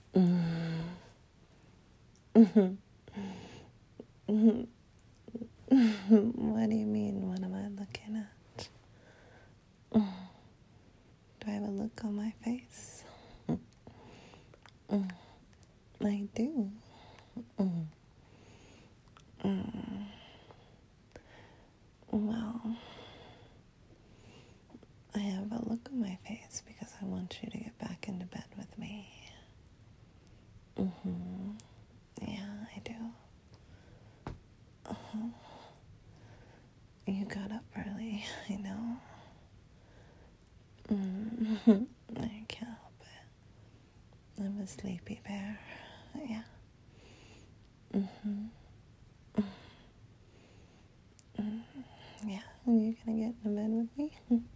Mm. Mhm. Mhm. What do you mean? What am I looking at? Mm. Do I have a look on my face? Mm. I do. Mm. Mm. Well, I have a look on my face because I want you to get back into bed with me. Mm-hmm. Yeah, I do. Uh-huh. You got up early, I know. Mm-hmm. I can't help it. I'm a sleepy bear. Yeah. Mm-hmm. Mm-hmm. Yeah. Are you gonna get into bed with me?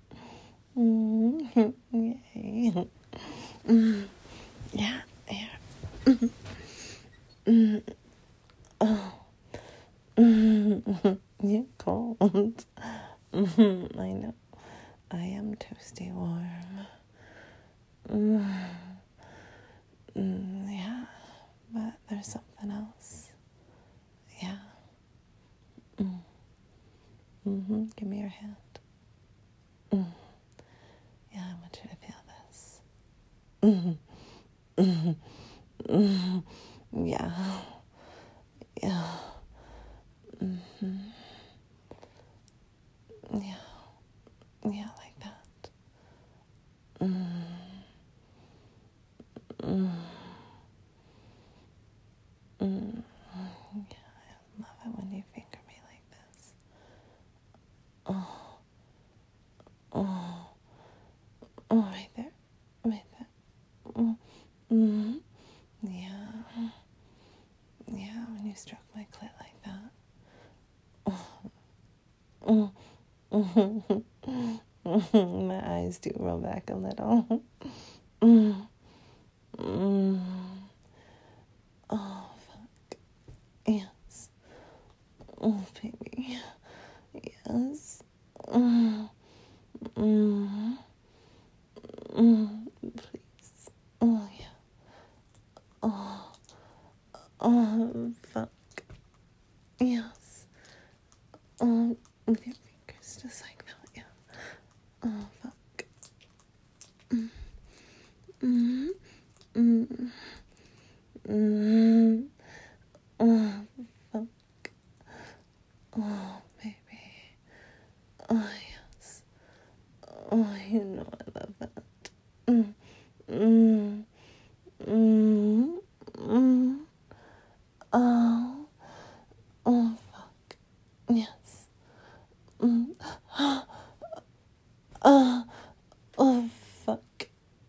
Mm-hmm. Yay. Mm-hmm. Yeah. Yeah. Mm-hmm. Mm-hmm. Oh. Mm-hmm. You're cold. Mm-hmm. I know. I am toasty warm. Yeah, but there's something else. Yeah. Give me your hand. Mm. Yeah, I want you to feel this. Yeah. Yeah. Yeah. Yeah, like that. Yeah, I love it when you finger me like this. Oh, oh, oh, right there. Right there. Mm-hmm. Yeah. Yeah, when you stroke my clit like that. My eyes do roll back a little. Oh, fuck. Yes. Oh, baby. Yes. Please. Oh, yeah. Oh, fuck. Yes. With your fingers, just like that. Yeah. Oh, fuck. Mm. Mm. Mm. Oh, fuck. Oh, baby. Oh, yes. Oh, you know I love that. Mm. Mm. Mm. Mm. Oh. Oh, fuck. Yes. Mm. Oh, fuck.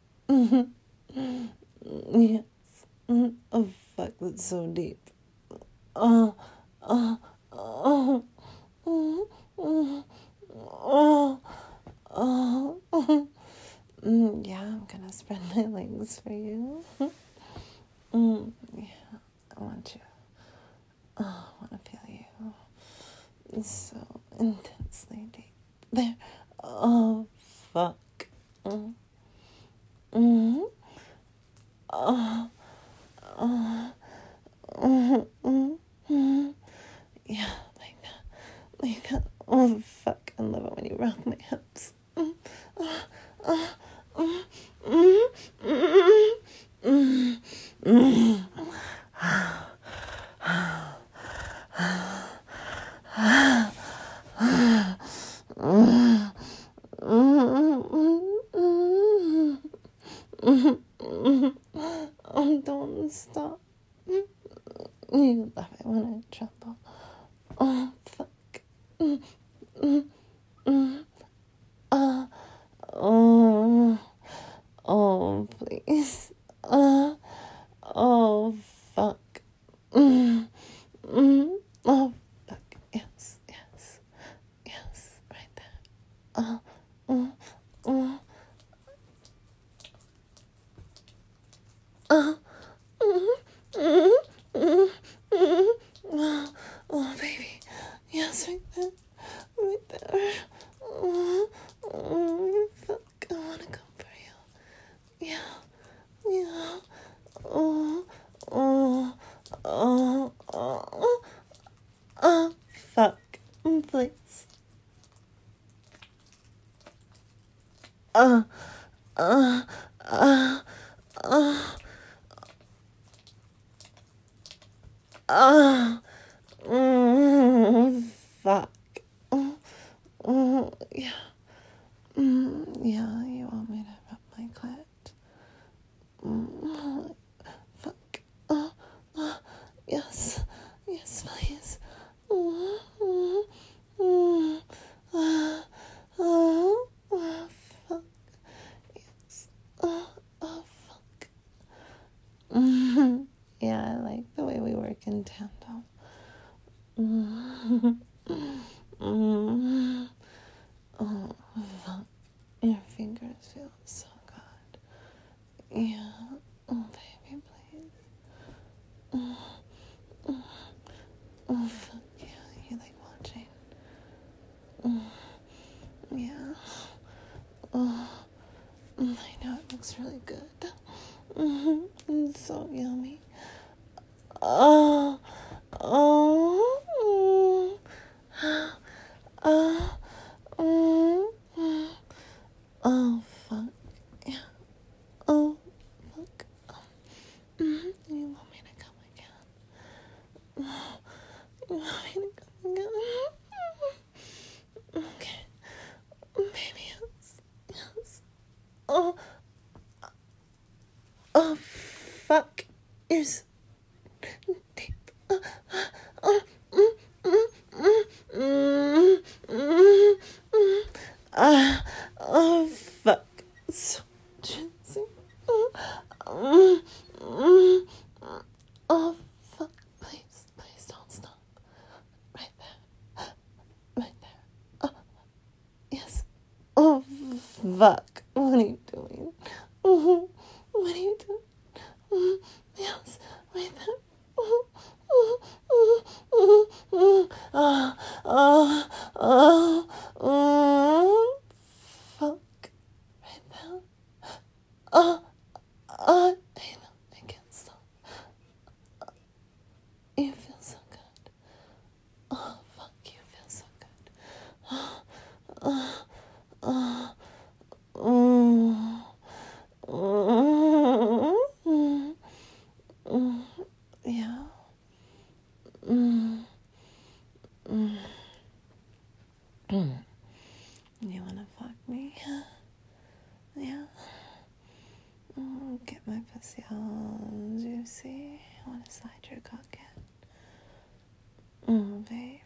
Yes. Oh, fuck, that's so deep. Oh, oh, oh, oh, oh, oh, oh. Yeah, I'm gonna spread my legs for you. Yeah, I want you. Oh, I want to feel you. It's so intensely deep. There. Oh, fuck. Mm. Mm. Oh, oh, oh, oh, oh. Yeah, like that. Like that. Oh, fuck. I love it when you rock my hips. Mm. Oh, oh, oh, mm, mm, mm, mm. Oh, don't stop. You love it when I tremble. Oh, fuck. Oh, oh, please. Oh, fuck. Oh, fuck. Yes, yes, yes, right there. Oh, oh, oh, oh, oh, baby. Yes, right there. Right there. Oh, fuck. I wanna come for you. Yeah, yeah. Oh. uh, uh, uh, uh, uh, fuck. Yeah. Yeah, you want me to rub my clit? Fuck. Yes. Yes, please. Fuck. Yes. Fuck. Yeah, I like the way we work in tandem. Oh, fuck. Your fingers feel so good. Yeah. Oh, baby, please. Oh, fuck. Yeah, you like watching. Yeah. Oh, I know it looks really good. It's so yummy. Oh, oh, oh, oh, fuck. Yeah. Oh, fuck. You want me to come again? You want me to come again? Okay. Baby, yes. Yes. Oh, oh, fuck. You're so deep. Oh, fuck. So juicy. Oh, fuck. Please, please don't stop. Right there. Right there. Oh, yes. Oh, fuck. What are you doing? What are you doing? Yes, right there. Fuck. Right there. I can't stop. You feel so good. Oh, fuck, you feel so good. Yeah. You wanna fuck me? Yeah. Get my pussy all juicy. I wanna slide your cock in. Baby.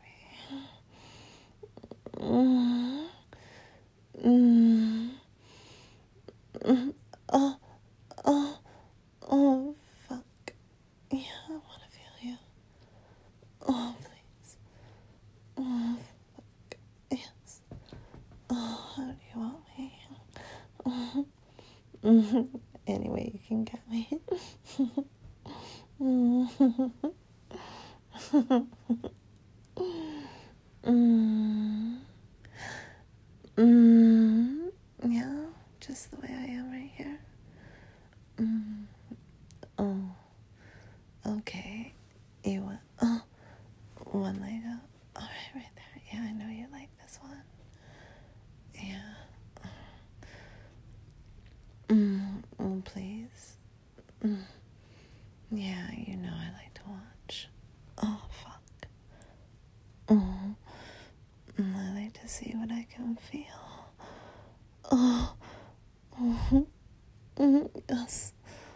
Oh, fuck. Yeah, I wanna feel you. Oh, please. Oh, fuck. Yes. Oh, how do you want me? Anyway, you can get me. Yeah, just the way I am right here. Oh, okay. You want, one leg up. All right there. Yeah, I know you like this one. Yeah. Oh, please. Yeah, you know I like to watch. Oh, fuck. I like to see what I can feel. Oh, yes.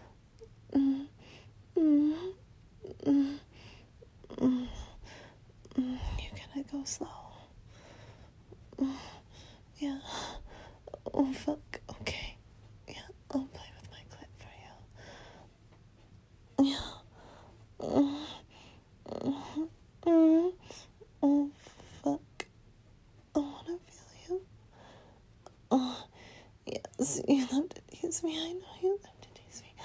You gotta go slow. Yeah. Oh, fuck. Okay. Yeah, I'll play with my clit for you. Yeah. Oh, fuck. I wanna feel you. Oh, yes, you love to tease me. I know you love to tease me.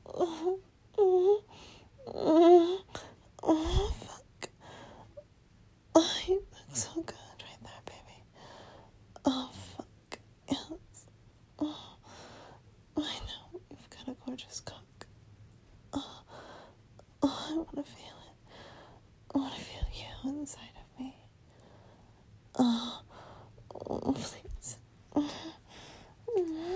Fuck. Oh, you look so good right there, baby. Oh, fuck. Yes. Oh, I know. You've got a gorgeous cock. Oh, I wanna feel it. I wanna feel you inside of me. Oh, please.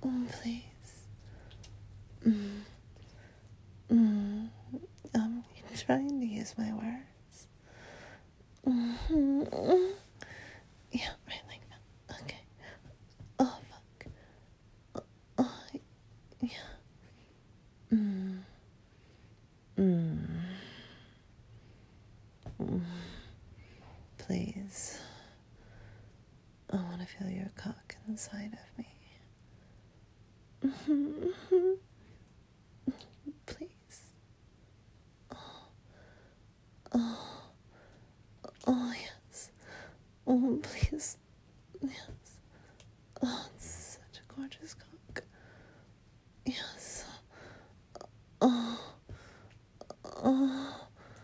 Please. Mm. Mm. I'm trying to use my words. Mm-hmm. Yeah, right like that. Okay. Oh, fuck. Oh, yeah. Mm. Mm. Mm. Please. I want to feel your cock inside of me. Mm-hmm. Please. Oh, oh, yes. Oh, please. Yes. Oh, it's such a gorgeous cock. Yes. Oh, oh,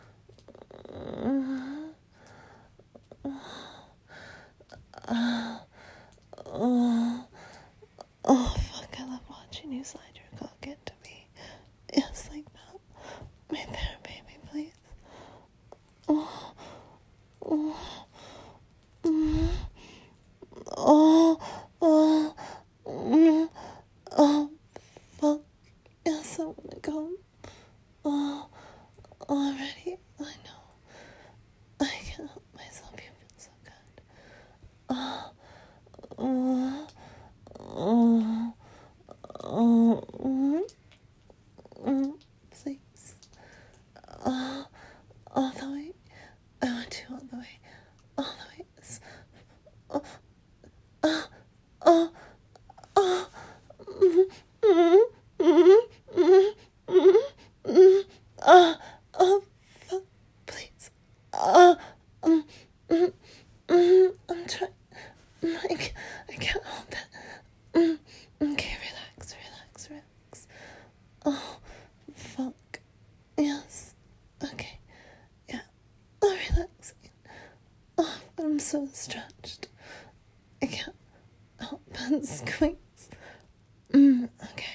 oh, oh, fuck, I love watching you slide your cock into me. Yes, like that. Right there, baby, please. Oh, oh, mm, oh, oh, mm, oh, fuck. Yes, I wanna go. Oh, already? I know. I can't help myself. You feel so good. Oh, oh, oh, oh, please. Oh, all the way. I want you all the way. All the way. Oh, oh, oh, oh. Oh, fuck, please. I'm trying. I can't help it. Okay, relax. Oh, fuck. Yes. Okay. Yeah. I'm relaxing. Oh, I'm so stretched. I can't help but squeeze. Okay.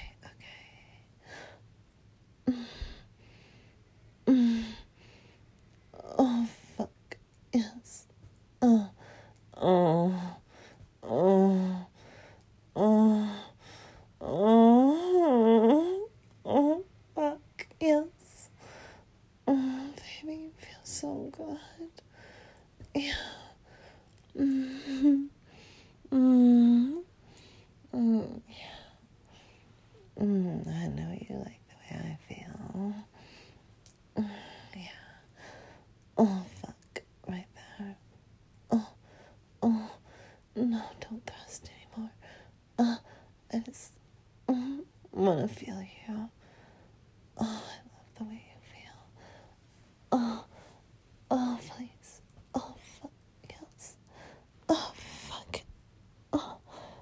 Oh, fuck. Yes. Oh, oh, oh, oh, oh, fuck. Yes. Oh, baby, you feel so good. Yeah. Mm-hmm. Yeah. I know you like the way I feel. Yeah. Oh, fuck. Right there. Oh, no, don't thrust anymore. I just want to feel you. Oh, I love the way you feel. Oh, please. Oh, fuck, yes. Oh, fuck. Oh,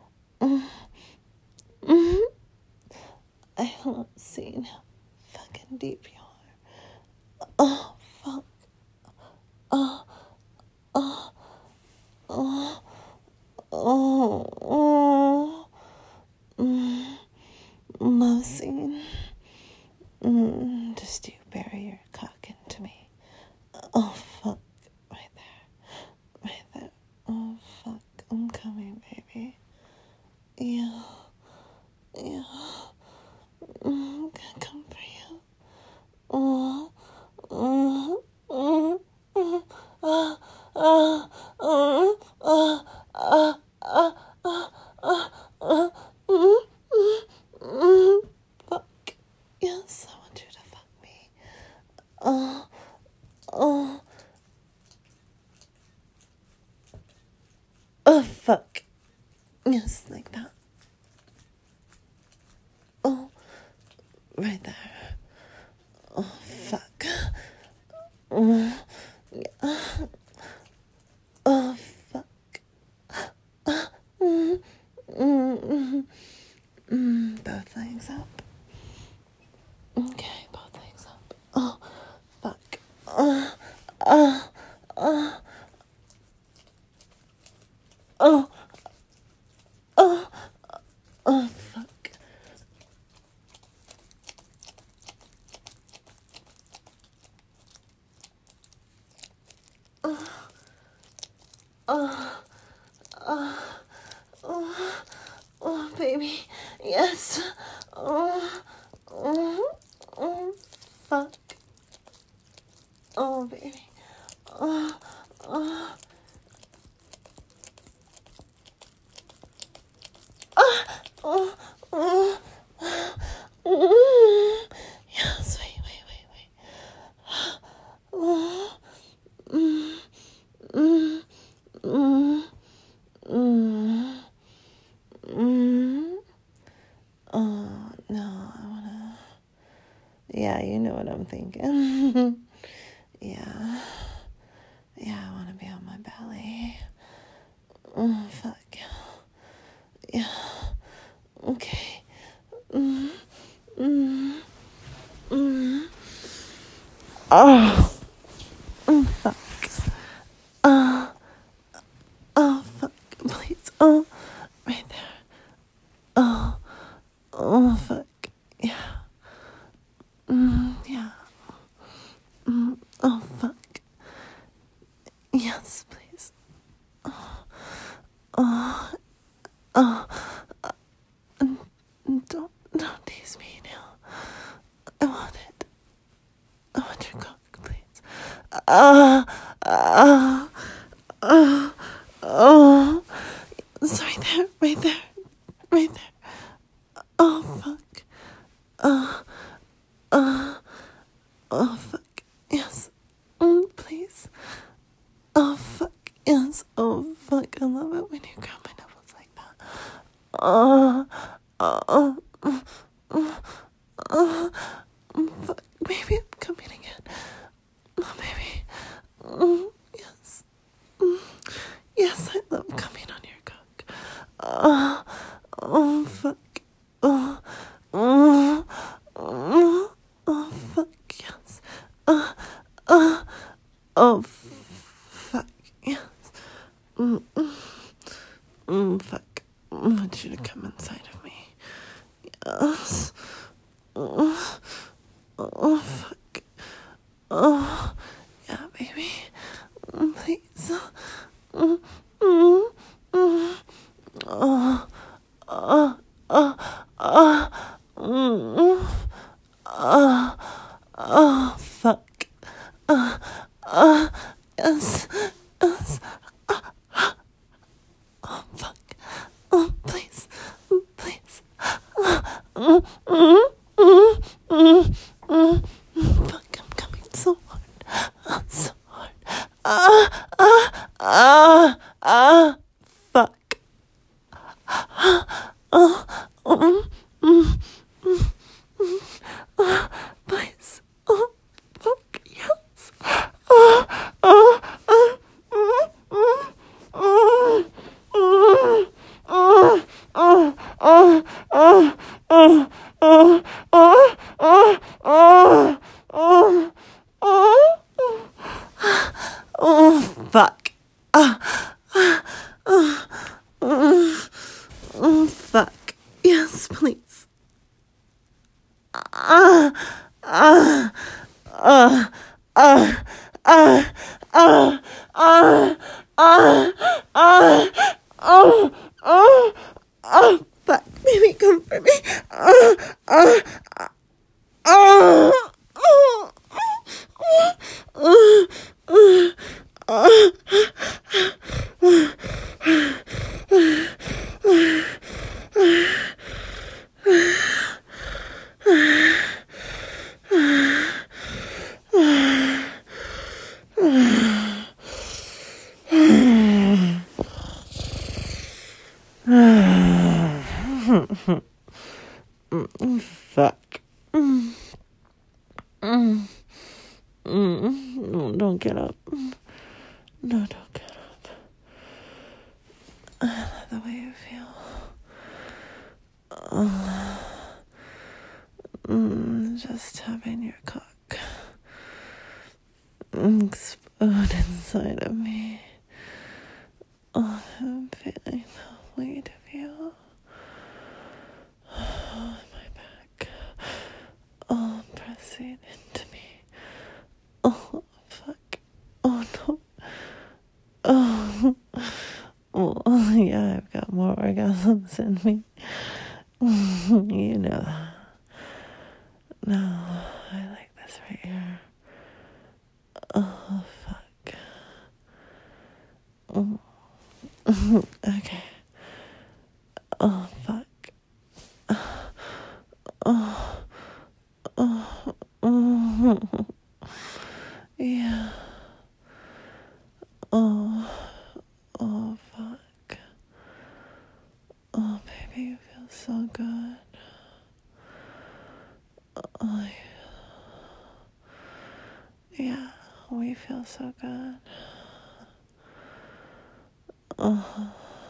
I love seeing how fucking deep you are. Oh, fuck. Oh, oh, oh, oh, love seeing. Just you bury your cock into me. Oh, fuck. Right there. Oh, fuck. I'm coming, baby. Yeah. Gonna come for you. Oh, oh, oh, oh, ah, ah, ah, ah, ah, ah, ah, ah, ah, fuck. Yes, I want you to fuck me. Oh, oh, oh, fuck. Yes, like that. Oh, right there. Oh, fuck. Oh, yeah. Oh, fuck. Both legs up. Okay, both legs up. Oh, fuck. Oh, oh, oh, oh, oh, oh, fuck. Oh, oh, oh, oh, baby. Yes. Oh, oh, oh, fuck. Oh, baby. Oh, oh. Oh, oh, oh. Yes, wait. Oh, mm, mm, mm, mm. Oh, no, I wanna. Yeah, you know what I'm thinking. Yeah. Yeah, I wanna be on my belly. Oh, fuck. Yeah. Okay. Mm, mm, mm. Oh. Fuck. Oh, fuck. Please. Oh, right there. Oh, fuck. Yeah. Yeah. Oh, fuck. Yes, please. Oh, don't tease me now. I want it. I want your cock, please. Uh, uh, oh. It's right there. Oh, fuck. Oh, fuck. Yes. Please. Oh, fuck. Yes. Oh, fuck. I love it when you grab my nipples like that. Fuck. Maybe I'm coming again. Oh, baby. Yes. Yes, I love coming on your cock. Oh, fuck. Oh, fuck, yes. Oh, fuck, yes. Fuck. I want you to come inside of me. Yes. Oh, fuck. Oh, yeah, baby. Please. Fuck. Yes. Yes. Oh, fuck. Oh, please. Please. Fuck, I'm coming so hard. So hard. Fuck. Please. Oh, fuck, yes. Oh, fuck. Oh, fuck. Yes, please. Fuck. Baby, come for me. Fuck. No, don't get up. No, don't get up. I love the way you feel. Just having your cock explode inside of me. Oh, I'm feeling the weight of you. Oh, my back. Oh, pressing into me. Oh, fuck. Oh, no. Oh, yeah, I've got more orgasms in me. You know that. No, I like this right here. Oh, fuck. Okay. Oh, fuck. Oh, yeah. Oh, oh, fuck. Oh, baby, you feel so good. Oh, yeah, we feel so good. Oh,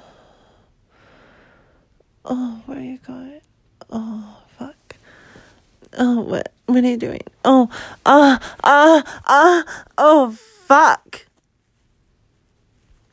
oh, where are you going? Oh, fuck. Oh, what are you doing? Oh, oh, fuck.